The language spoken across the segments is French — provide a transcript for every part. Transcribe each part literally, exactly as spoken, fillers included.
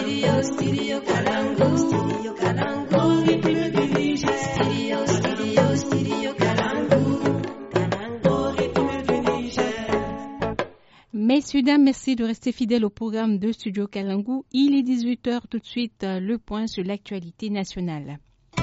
Stereo, stereo Kalangu. Stereo Kalangu. Rythme du Niger. Stereo, stereo, stereo Kalangu. Kalangu, rythme du Niger. Messieurs, dames, merci de rester fidèles au programme de Studio Kalangu. Il est dix-huit heures tout de suite, le point sur l'actualité nationale.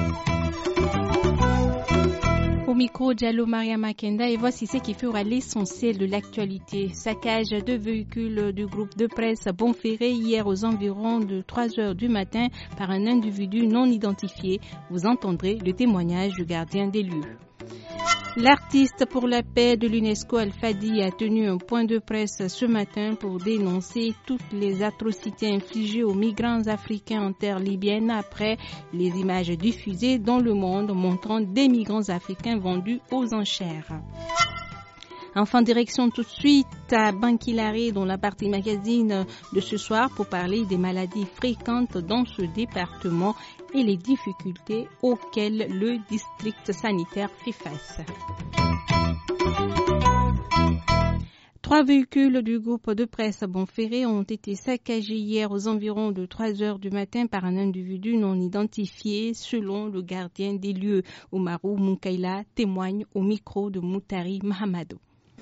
Au micro, Diallo Maria Makenda, et voici ce qui fera l'essentiel de l'actualité. Saccage de véhicules du groupe de presse Bonferré hier aux environs de trois heures du matin par un individu non identifié. Vous entendrez le témoignage du gardien des lieux. L'artiste pour la paix de l'UNESCO Al-Fadi a tenu un point de presse ce matin pour dénoncer toutes les atrocités infligées aux migrants africains en terre libyenne après les images diffusées dans le monde montrant des migrants africains vendus aux enchères. Enfin, direction tout de suite à Bankilare dans la partie magazine de ce soir pour parler des maladies fréquentes dans ce département et les difficultés auxquelles le district sanitaire fait face. Trois véhicules du groupe de presse Bonferré ont été saccagés hier aux environs de trois heures du matin par un individu non identifié, selon le gardien des lieux. Oumarou Moukaila témoigne au micro de Moutari Mahamadou.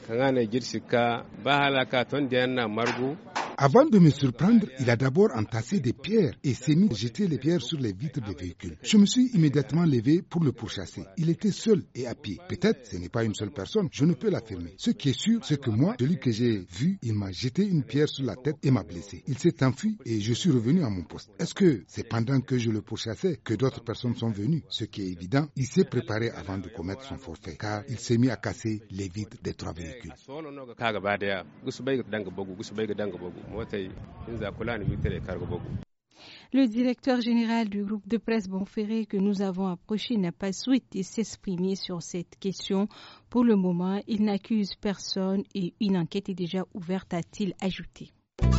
Avant de me surprendre, il a d'abord entassé des pierres et s'est mis à jeter les pierres sur les vitres des véhicules. Je me suis immédiatement levé pour le pourchasser. Il était seul et à pied. Peut-être ce n'est pas une seule personne, je ne peux l'affirmer. Ce qui est sûr, c'est que moi, celui que j'ai vu, il m'a jeté une pierre sur la tête et m'a blessé. Il s'est enfui et je suis revenu à mon poste. Est-ce que c'est pendant que je le pourchassais que d'autres personnes sont venues? Ce qui est évident, il s'est préparé avant de commettre son forfait, car il s'est mis à casser les vitres des trois véhicules. Le directeur général du groupe de presse Bonferré que nous avons approché n'a pas souhaité s'exprimer sur cette question. Pour le moment, il n'accuse personne et une enquête est déjà ouverte, a-t-il ajouté.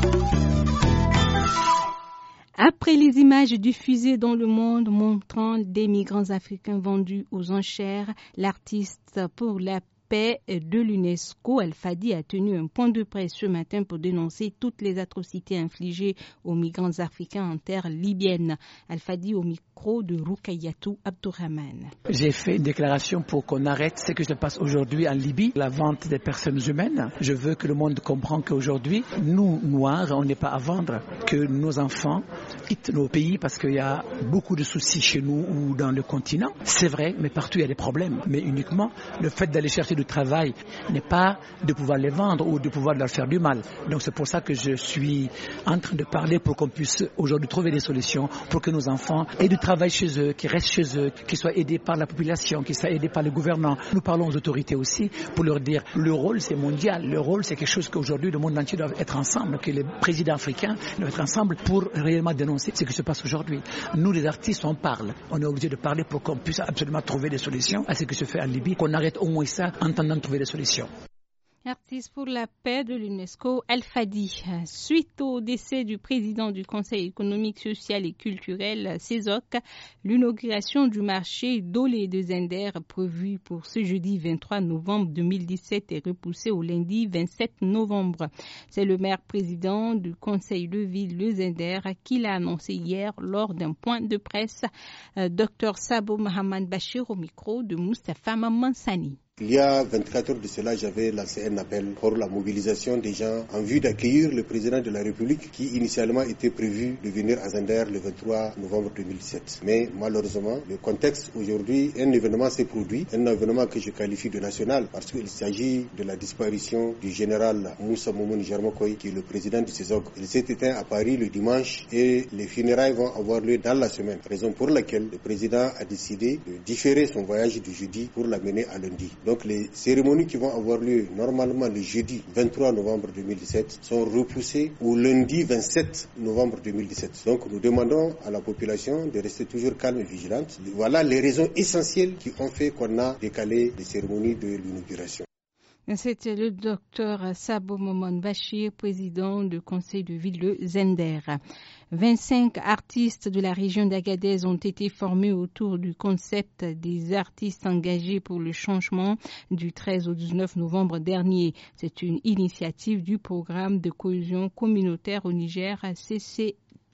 Après les images diffusées dans le monde montrant des migrants africains vendus aux enchères, l'artiste pour la paix de l'UNESCO, Al-Fadi, a tenu un point de presse ce matin pour dénoncer toutes les atrocités infligées aux migrants africains en terre libyenne. Al-Fadi au micro de Rukayatou Abdourahman. J'ai fait une déclaration pour qu'on arrête ce que se passe aujourd'hui en Libye, la vente des personnes humaines. Je veux que le monde comprenne qu'aujourd'hui, nous, Noirs, on n'est pas à vendre, que nos enfants quittent nos pays parce qu'il y a beaucoup de soucis chez nous ou dans le continent. C'est vrai, mais partout il y a des problèmes. Mais uniquement, le fait d'aller chercher du travail n'est pas de pouvoir les vendre ou de pouvoir leur faire du mal. Donc c'est pour ça que je suis en train de parler pour qu'on puisse aujourd'hui trouver des solutions pour que nos enfants aient du travail chez eux, qu'ils restent chez eux, qu'ils soient aidés par la population, qu'ils soient aidés par les gouvernants. Nous parlons aux autorités aussi pour leur dire le rôle c'est mondial, le rôle c'est quelque chose qu'aujourd'hui le monde entier doit être ensemble, que les présidents africains doivent être ensemble pour réellement dénoncer ce qui se passe aujourd'hui. Nous les artistes on parle, on est obligé de parler pour qu'on puisse absolument trouver des solutions à ce qui se fait en Libye, qu'on arrête au moins ça en attendant de trouver des solutions. Artiste pour la paix de l'UNESCO, Al-Fadi. Suite au décès du président du Conseil économique, social et culturel, C E S O C, l'inauguration du marché d'Olé de Zender prévue pour ce jeudi vingt-trois novembre deux mille dix-sept est repoussée au lundi vingt-sept novembre. C'est le maire-président du Conseil de ville, le Zender, qui l'a annoncé hier lors d'un point de presse. Docteur Sabo Mohamed Bachir au micro de Moustapha Mamansani. Il y a vingt-quatre heures de cela, j'avais lancé un appel pour la mobilisation des gens en vue d'accueillir le président de la République qui initialement était prévu de venir à Zender le vingt-trois novembre deux mille dix-sept. Mais malheureusement, le contexte aujourd'hui, un événement s'est produit, un événement que je qualifie de national parce qu'il s'agit de la disparition du général Moussa Moumouni Jarmokoy qui est le président du C E S O C. Il s'est éteint à Paris le dimanche et les funérailles vont avoir lieu dans la semaine, raison pour laquelle le président a décidé de différer son voyage du jeudi pour l'amener à lundi. Donc les cérémonies qui vont avoir lieu normalement le jeudi vingt-trois novembre deux mille dix-sept sont repoussées au lundi vingt-sept novembre deux mille dix-sept. Donc nous demandons à la population de rester toujours calme et vigilante. Voilà les raisons essentielles qui ont fait qu'on a décalé les cérémonies de l'inauguration. C'était le docteur Sabo Momon Bachir, président du conseil de ville de Zender. vingt-cinq artistes de la région d'Agadez ont été formés autour du concept des artistes engagés pour le changement du treize au dix-neuf novembre dernier. C'est une initiative du programme de cohésion communautaire au Niger, C C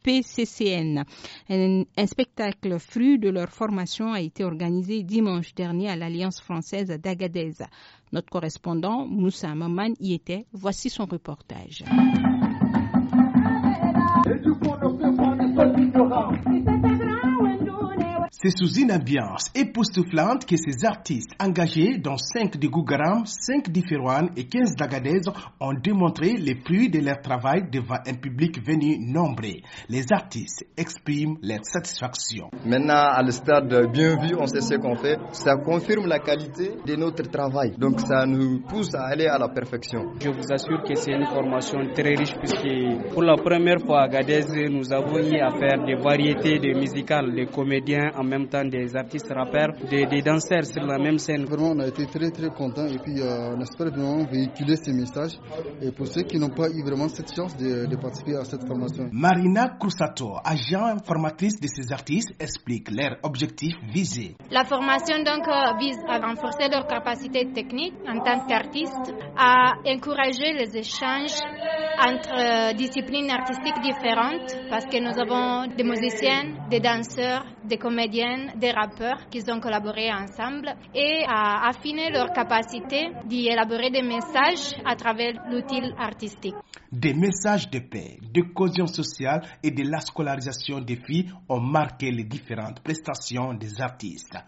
P C C N. Un, un spectacle fruit de leur formation a été organisé dimanche dernier à l'Alliance française d'Agadez. Notre correspondant, Moussa Maman, y était. Voici son reportage. C'est sous une ambiance époustouflante que ces artistes engagés, dont cinq de Gougaram, cinq d'Iferouane et quinze d'Agadez, ont démontré les fruits de leur travail devant un public venu nombreux. Les artistes expriment leur satisfaction. Maintenant, à le stade bien vu, on sait ce qu'on fait. Ça confirme la qualité de notre travail. Donc ça nous pousse à aller à la perfection. Je vous assure que c'est une formation très riche puisque pour la première fois à Agadez, nous avons eu à faire des variétés de musicales, des comédiens, en même temps des artistes rappeurs, des, des danseurs sur la même scène. Vraiment, on a été très très contents et puis euh, on espère vraiment véhiculer ces messages. Et pour ceux qui n'ont pas eu vraiment cette chance de, de participer à cette formation. Marina Krusato, agent formatrice de ces artistes, explique leur objectif visé. La formation donc euh, vise à renforcer leurs capacités techniques en tant qu'artistes, à encourager les échanges entre euh, disciplines artistiques différentes parce que nous avons des musiciens, des danseurs, des comédiens, des rappeurs qui ont collaboré ensemble et à affiner leur capacité d'y élaborer des messages à travers l'outil artistique. Des messages de paix, de cohésion sociale et de la scolarisation des filles ont marqué les différentes prestations des artistes.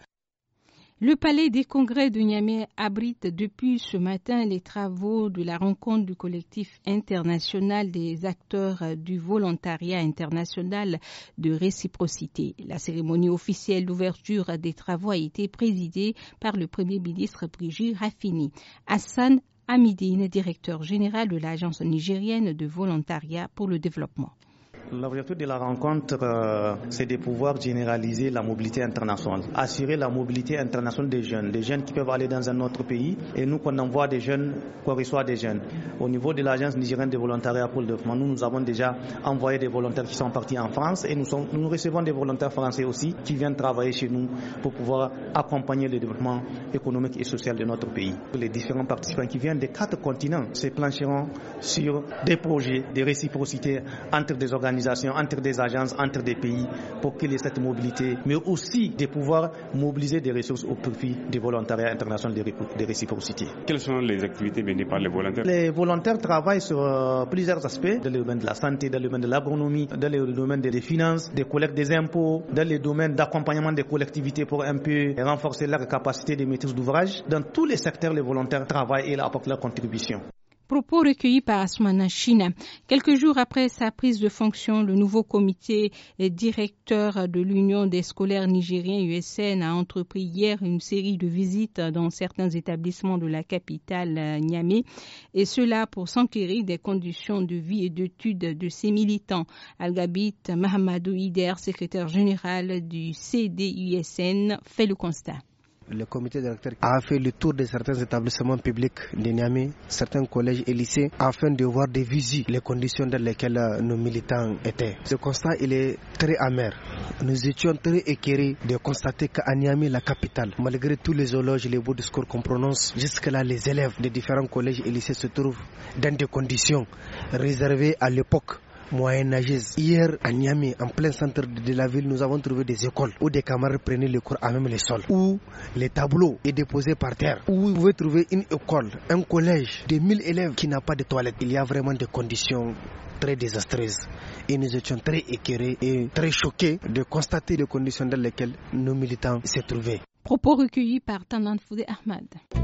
Le palais des congrès de Niamey abrite depuis ce matin les travaux de la rencontre du collectif international des acteurs du volontariat international de réciprocité. La cérémonie officielle d'ouverture des travaux a été présidée par le Premier ministre Brigitte Rafini. Hassan Hamidine, directeur général de l'Agence nigérienne de volontariat pour le développement. L'objectif de la rencontre, euh, c'est de pouvoir généraliser la mobilité internationale, assurer la mobilité internationale des jeunes, des jeunes qui peuvent aller dans un autre pays et nous qu'on envoie des jeunes, qu'on reçoit des jeunes. Au niveau de l'Agence nigérienne de volontariat pour le développement, nous, nous avons déjà envoyé des volontaires qui sont partis en France et nous, sommes, nous recevons des volontaires français aussi qui viennent travailler chez nous pour pouvoir accompagner le développement économique et social de notre pays. Les différents participants qui viennent des quatre continents se plancheront sur des projets de réciprocité entre des organisations, entre des agences, entre des pays pour qu'il y ait cette mobilité, mais aussi de pouvoir mobiliser des ressources au profit du volontariat international de réciprocité. Quelles sont les activités menées par les volontaires? Les volontaires travaillent sur euh, plusieurs aspects, dans le domaine de la santé, dans le domaine de l'agronomie, dans le domaine des finances, des collectes des impôts, dans le domaine d'accompagnement des collectivités pour un peu renforcer leur capacité de maîtrise d'ouvrage. Dans tous les secteurs, les volontaires travaillent et apportent leur contribution. Propos recueillis par Asmana China. Quelques jours après sa prise de fonction, le nouveau comité directeur de l'Union des scolaires nigériens U S N a entrepris hier une série de visites dans certains établissements de la capitale Niamey, et cela pour s'enquérir des conditions de vie et d'études de ses militants. Algabit Mahamadou Ider, secrétaire général du C D U S N, fait le constat. Le comité directeur a fait le tour de certains établissements publics de Niamey, certains collèges et lycées, afin de voir des visu les conditions dans lesquelles nos militants étaient. Ce constat, il est très amer. Nous étions très écœurés de constater qu'à Niamey, la capitale, malgré tous les éloges et les beaux discours qu'on prononce, jusque-là, les élèves des différents collèges et lycées se trouvent dans des conditions réservées à l'époque moyenâgeuse. Hier, à Niamey, en plein centre de la ville, nous avons trouvé des écoles où des camarades prenaient le cours à même le sol, où les tableaux sont déposés par terre, où vous pouvez trouver une école, un collège de mille élèves qui n'a pas de toilettes. Il y a vraiment des conditions très désastreuses. Et nous étions très écœurés et très choqués de constater les conditions dans lesquelles nos militants se trouvaient. Propos recueillis par Tandan Foudé Ahmad.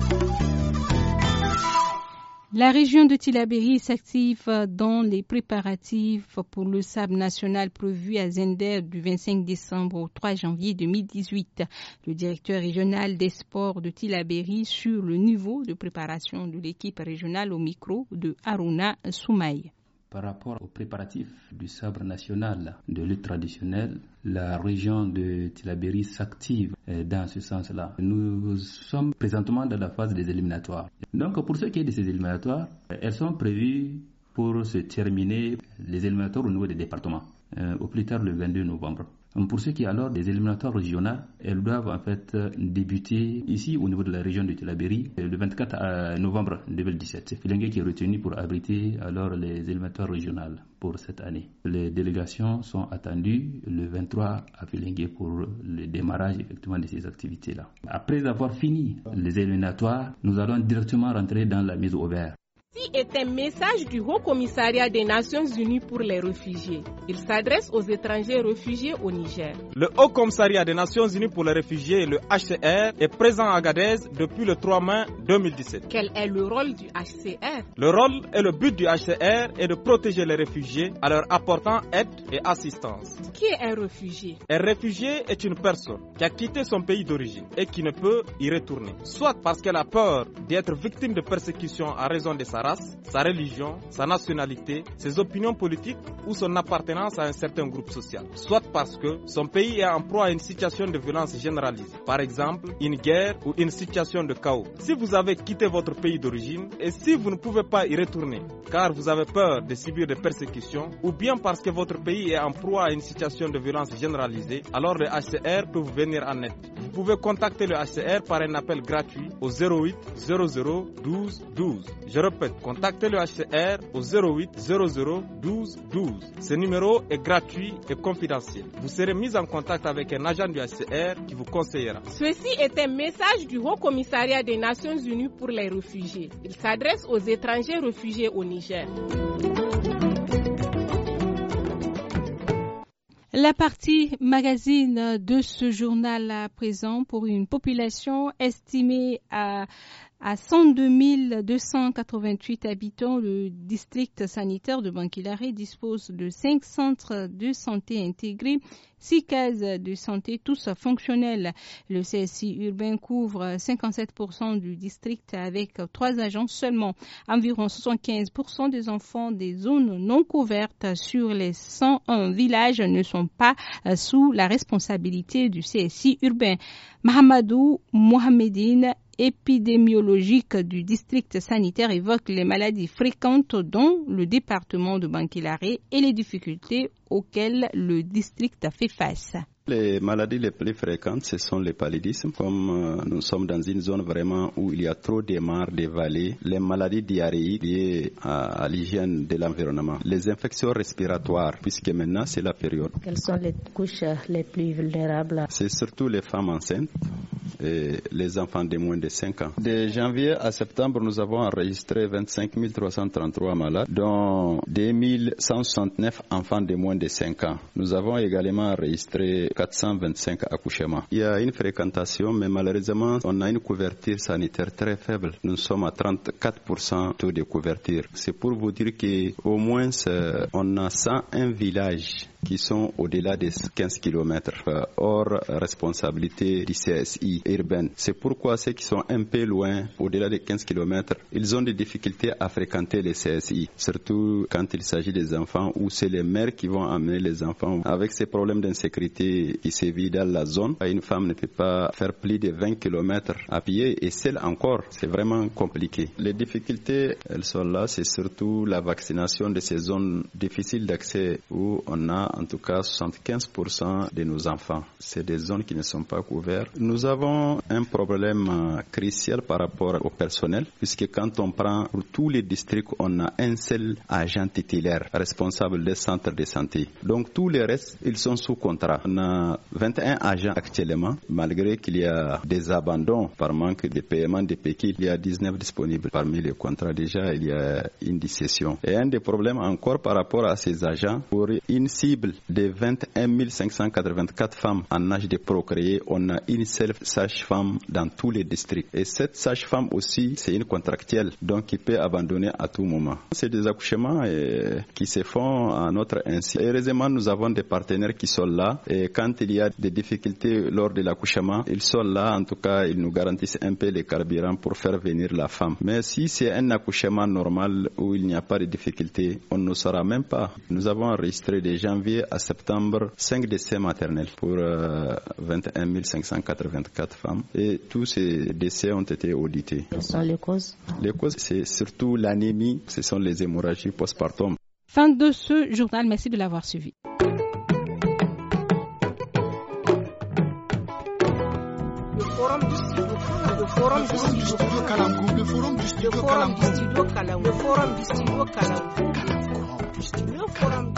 La région de Tillabéri s'active dans les préparatifs pour le sable national prévu à Zender du vingt-cinq décembre au trois janvier deux mille dix-huit. Le directeur régional des sports de Tillabéri sur le niveau de préparation de l'équipe régionale au micro de Haruna Soumaï. Par rapport aux préparatifs du sabre national de lutte traditionnelle, la région de Tillabéri s'active dans ce sens-là. Nous sommes présentement dans la phase des éliminatoires. Donc pour ce qui est de ces éliminatoires, elles sont prévues pour se terminer les éliminatoires au niveau des départements, euh, au plus tard le vingt-deux novembre. Pour ce qui est alors des éliminatoires régionaux, elles doivent en fait débuter ici au niveau de la région de Tillabéri le vingt-quatre novembre deux mille dix-sept. C'est Filengue qui est retenu pour abriter alors les éliminatoires régionales pour cette année. Les délégations sont attendues le vingt-trois à Filengue pour le démarrage effectivement de ces activités-là. Après avoir fini les éliminatoires, nous allons directement rentrer dans la mise au vert. Ceci est un message du Haut Commissariat des Nations Unies pour les réfugiés. Il s'adresse aux étrangers réfugiés au Niger. Le Haut Commissariat des Nations Unies pour les réfugiés, le H C R, est présent à Agadez depuis le trois mai deux mille dix-sept. Quel est le rôle du H C R? Le rôle et le but du H C R est de protéger les réfugiés en leur apportant aide et assistance. Qui est un réfugié? Un réfugié est une personne qui a quitté son pays d'origine et qui ne peut y retourner, soit parce qu'elle a peur d'être victime de persécution à raison de sa race, sa religion, sa nationalité, ses opinions politiques ou son appartenance à un certain groupe social, soit parce que son pays est en proie à une situation de violence généralisée, par exemple une guerre ou une situation de chaos. Si vous avez quitté votre pays d'origine et si vous ne pouvez pas y retourner car vous avez peur de subir des persécutions ou bien parce que votre pays est en proie à une situation de violence généralisée, alors le H C R peut vous venir en aide. Vous pouvez contacter le H C R par un appel gratuit au zéro huit zéro zéro douze douze. Je répète, contactez le H C R au zéro huit zéro zéro douze douze. Ce numéro est gratuit et confidentiel. Vous serez mis en contact avec un agent du H C R qui vous conseillera. Ceci est un message du Haut Commissariat des Nations Unies pour les réfugiés. Il s'adresse aux étrangers réfugiés au Niger. La partie magazine de ce journal à présent, pour une population estimée à À cent deux mille deux cent quatre-vingt-huit habitants, le district sanitaire de Bankilare dispose de cinq centres de santé intégrés, six cases de santé, tous fonctionnels. Le C S I urbain couvre cinquante-sept pour cent du district avec trois agents seulement. Environ soixante-quinze pour cent des enfants des zones non couvertes sur les cent un villages ne sont pas sous la responsabilité du C S I urbain. Mahamadou Mohamedine, épidémiologique du district sanitaire, évoque les maladies fréquentes dont le département de Bankilare et les difficultés auxquelles le district a fait face. Les maladies les plus fréquentes, ce sont les paludismes. Comme euh, nous sommes dans une zone vraiment où il y a trop de mares, de vallées, les maladies diarrhéiques liées à, à l'hygiène de l'environnement, les infections respiratoires, puisque maintenant c'est la période. Quelles sont les couches les plus vulnérables? C'est surtout les femmes enceintes et les enfants de moins de cinq ans. De janvier à septembre, nous avons enregistré vingt-cinq mille trois cent trente-trois malades, dont deux mille cent soixante-neuf enfants de moins de cinq ans. Nous avons également enregistré quatre cent vingt-cinq accouchements. Il y a une fréquentation, mais malheureusement, on a une couverture sanitaire très faible. Nous sommes à trente-quatre pour cent taux de couverture. C'est pour vous dire qu'au moins, on a cent un villages qui sont au-delà des quinze kilomètres, euh, hors responsabilité du C S I urbaine. C'est pourquoi ceux qui sont un peu loin, au-delà des quinze kilomètres, ils ont des difficultés à fréquenter les C S I, surtout quand il s'agit des enfants ou c'est les mères qui vont amener les enfants. Avec ces problèmes d'insécurité qui sévissent dans la zone, une femme ne peut pas faire plus de vingt kilomètres à pied et celle encore, c'est vraiment compliqué. Les difficultés, elles sont là, c'est surtout la vaccination de ces zones difficiles d'accès où on a en tout cas soixante-quinze pour cent de nos enfants. C'est des zones qui ne sont pas couvertes. Nous avons un problème crucial par rapport au personnel, puisque quand on prend pour tous les districts, on a un seul agent titulaire responsable des centres de santé. Donc tous les restes, ils sont sous contrat. On a vingt et un agents actuellement, malgré qu'il y a des abandons par manque de paiement des péquilles. Il y a dix-neuf disponibles parmi les contrats. Déjà, il y a une discession. Et un des problèmes encore par rapport à ces agents, pour une cible de vingt et un mille cinq cent quatre-vingt-quatre femmes en âge de procréer, on a une seule sage-femme dans tous les districts. Et cette sage-femme aussi, c'est une contractuelle, donc qui peut abandonner à tout moment. C'est des accouchements et, qui se font à notre insu. Heureusement, nous avons des partenaires qui sont là et quand il y a des difficultés lors de l'accouchement, ils sont là, en tout cas, ils nous garantissent un peu les carburants pour faire venir la femme. Mais si c'est un accouchement normal où il n'y a pas de difficultés, on ne saura même pas. Nous avons enregistré de janvier à septembre cinq décès maternels pour euh, vingt et un mille cinq cent quatre-vingt-quatre femmes et tous ces décès ont été audités. Quelles sont les causes? Les causes, c'est surtout l'anémie, ce sont les hémorragies postpartum. Fin de ce journal, merci de l'avoir suivi. forum du studio Kalamgou, le forum du studio Kalamgou, le forum du studio Kalamgou, le forum du studio Kalamgou, le forum